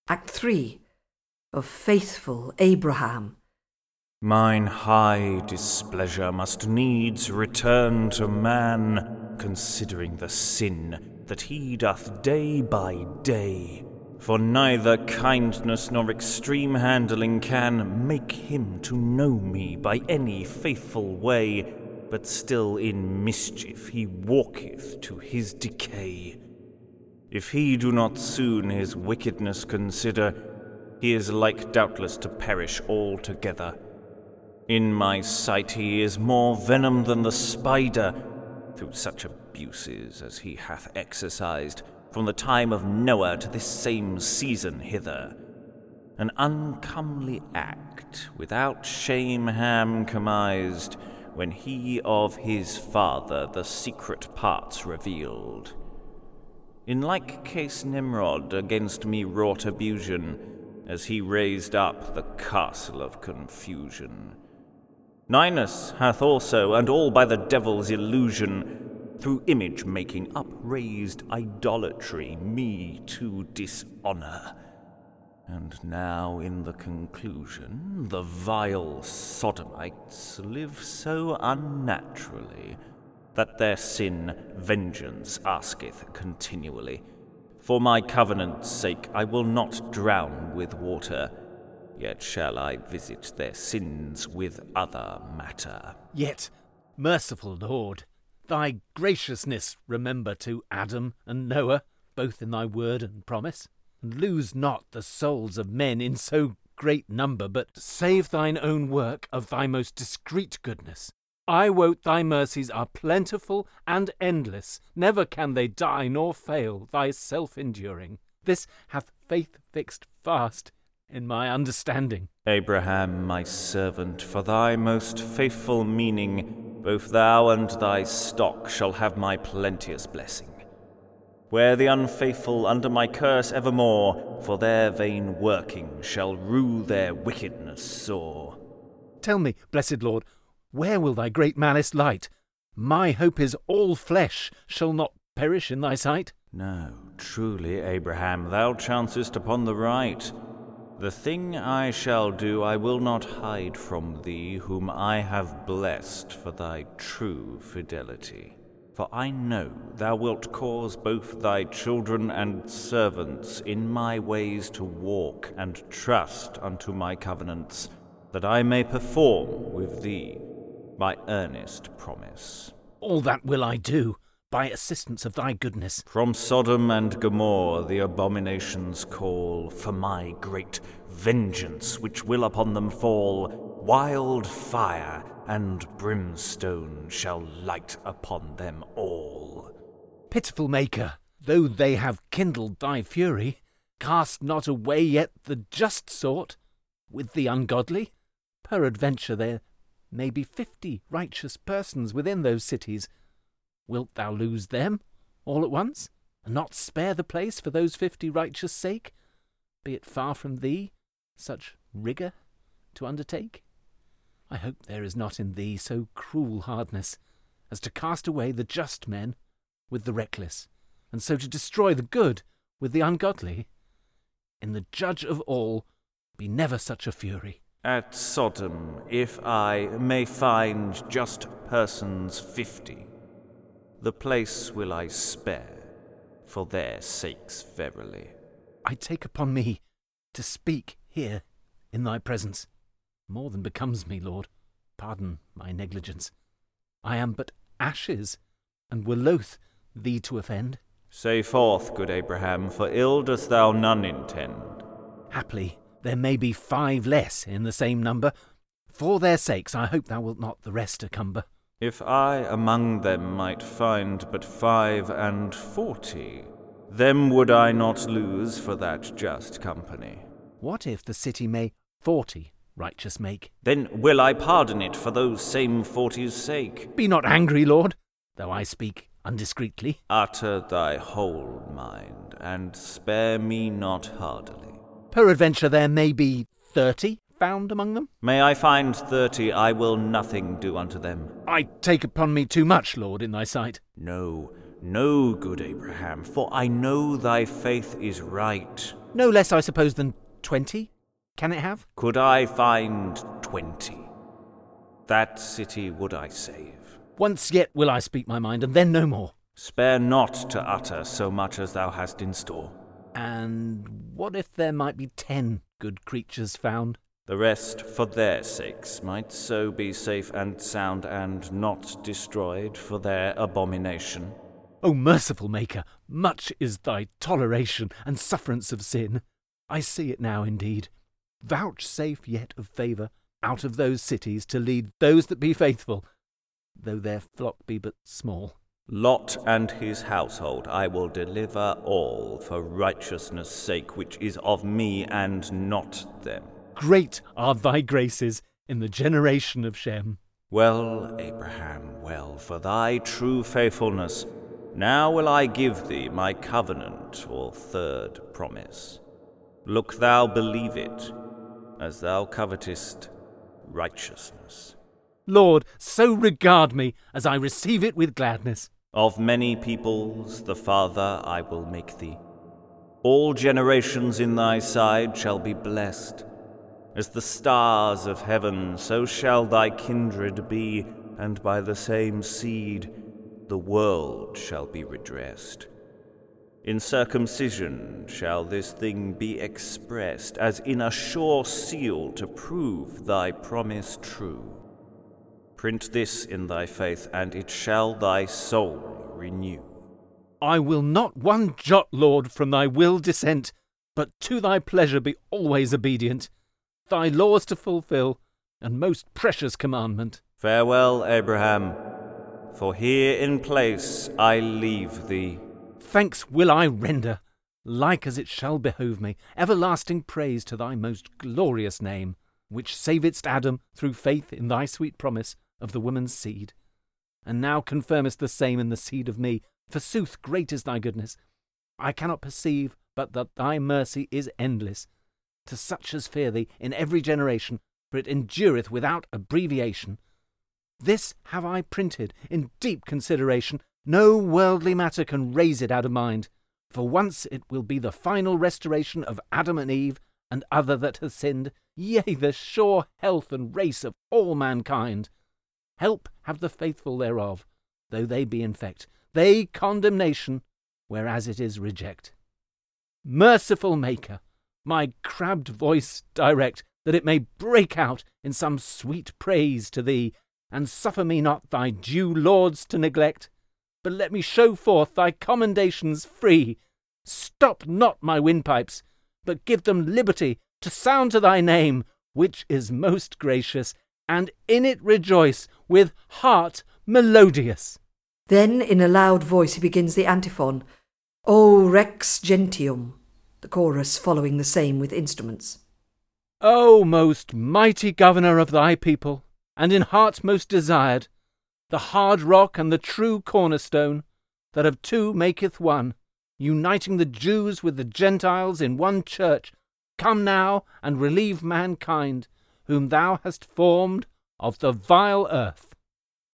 Act 3 of Faithful Abraham. Mine high displeasure must needs return to man, considering the sin that he doth day by day. For neither kindness nor extreme handling can make him to know me by any faithful way, but still in mischief he walketh to his decay. If he do not soon his wickedness consider, he is like doubtless to perish altogether. In my sight he is more venom than the spider, through such abuses as he hath exercised from the time of Noah to this same season hither. An uncomely act, without shame Ham commised, when he of his father the secret parts revealed. In like case Nimrod against me wrought abusion, as he raised up the castle of confusion. Ninus hath also, and all by the devil's illusion, through image-making upraised idolatry me to dishonour. And now in the conclusion, the vile sodomites live so unnaturally that their sin vengeance asketh continually. For my covenant's sake I will not drown with water, yet shall I visit their sins with other matter. Yet, merciful Lord, thy graciousness remember to Adam and Noah, both in thy word and promise, and lose not the souls of men in so great number, but save thine own work of thy most discreet goodness. I wot thy mercies are plentiful and endless, never can they die nor fail, thy self-enduring. This hath faith fixed fast in my understanding. Abraham, my servant, for thy most faithful meaning, both thou and thy stock shall have my plenteous blessing. Where the unfaithful under my curse evermore, for their vain working shall rue their wickedness sore. Tell me, blessed Lord, where will thy great malice light? My hope is all flesh shall not perish in thy sight. No, truly, Abraham, thou chancest upon the right. The thing I shall do I will not hide from thee, whom I have blessed for thy true fidelity. For I know thou wilt cause both thy children and servants in my ways to walk and trust unto my covenants, that I may perform with thee my earnest promise. All that will I do, by assistance of thy goodness. From Sodom and Gomorrah the abominations call, for my great vengeance which will upon them fall. Wild fire and brimstone shall light upon them all. Pitiful Maker, though they have kindled thy fury, cast not away yet the just sort with the ungodly. Peradventure there may be 50 righteous persons within those cities. Wilt thou lose them all at once, and not spare the place for those 50 righteous' sake, be it far from thee such rigour to undertake? I hope there is not in thee so cruel hardness as to cast away the just men with the reckless, and so to destroy the good with the ungodly. In the Judge of all be never such a fury. At Sodom, if I may find just persons 50, the place will I spare, for their sakes verily. I take upon me to speak here in thy presence. More than becomes me, Lord. Pardon my negligence. I am but ashes, and were loath thee to offend. Say forth, good Abraham, for ill dost thou none intend. Haply there may be 5 less in the same number. For their sakes I hope thou wilt not the rest accumber. If I among them might find but 45, them would I not lose for that just company. What if the city may 40 righteous make? Then will I pardon it for those same 40's sake. Be not angry, Lord, though I speak undiscreetly. Utter thy whole mind, and spare me not hardily. Peradventure there may be 30 found among them? May I find 30, I will nothing do unto them. I take upon me too much, Lord, in thy sight. No, No, good Abraham, for I know thy faith is right. No less, I suppose, than 20? Can it have? Could I find 20, that city would I save. Once yet will I speak my mind, and then no more. Spare not to utter so much as thou hast in store. And what if there might be 10 good creatures found? The rest, for their sakes, might so be safe and sound, and not destroyed for their abomination. O merciful Maker, much is thy toleration and sufferance of sin. I see it now indeed. Vouchsafe yet of favour out of those cities to lead those that be faithful, though their flock be but small. Lot and his household I will deliver all for righteousness' sake, which is of me and not them. Great are thy graces in the generation of Shem. Well, Abraham, well, for thy true faithfulness, now will I give thee my covenant, or third promise. Look thou believe it, as thou covetest righteousness. Lord, so regard me as I receive it with gladness. Of many peoples the father I will make thee. All generations in thy side shall be blessed. As the stars of heaven, so shall thy kindred be, and by the same seed the world shall be redressed. In circumcision shall this thing be expressed, as in a sure seal to prove thy promise true. Print this in thy faith, and it shall thy soul renew. I will not one jot, Lord, from thy will dissent, but to thy pleasure be always obedient, thy laws to fulfil, and most precious commandment. Farewell, Abraham, for here in place I leave thee. Thanks will I render, like as it shall behove me, everlasting praise to thy most glorious name, which savedst Adam through faith in thy sweet promise of the woman's seed, and now confirmest the same in the seed of me. Forsooth, great is thy goodness. I cannot perceive but that thy mercy is endless, to such as fear thee in every generation, for it endureth without abbreviation. This have I printed in deep consideration. No worldly matter can raise it out of mind, for once it will be the final restoration of Adam and Eve and other that hath sinned, yea, the sure health and race of all mankind. Help have the faithful thereof, though they be infect, they condemnation, whereas it is reject. Merciful Maker, my crabbed voice direct, that it may break out in some sweet praise to thee, and suffer me not thy due lauds to neglect, but let me show forth thy commendations free. Stop not my windpipes, but give them liberty to sound to thy name, which is most gracious, and in it rejoice with heart melodious. Then in a loud voice he begins the antiphon, O Rex Gentium, the chorus following the same with instruments. O most mighty governor of thy people, and in heart most desired, the hard rock and the true cornerstone, that of two maketh one, uniting the Jews with the Gentiles in one church, come now and relieve mankind, whom thou hast formed of the vile earth.